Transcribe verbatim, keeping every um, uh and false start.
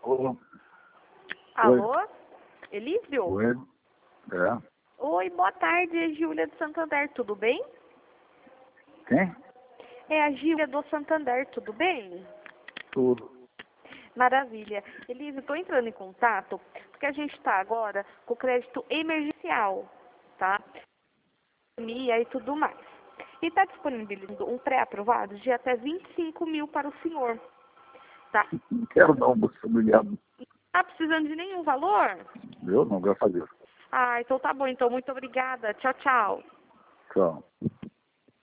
Alô? Alô? Elísio? Oi? É? Oi, boa tarde, é Júlia do Santander, tudo bem? Quem? É a Júlia do Santander, tudo bem? Tudo. Maravilha. Elísio, estou entrando em contato porque a gente está agora com crédito emergencial, tá? E tudo mais. E está disponibilizando um pré-aprovado de até vinte e cinco mil para o senhor, tá? Não quero não, moço, obrigado. Não está precisando de nenhum valor? Eu não, graças a Deus. Ah, então tá bom, então muito obrigada. Tchau, tchau. Tchau.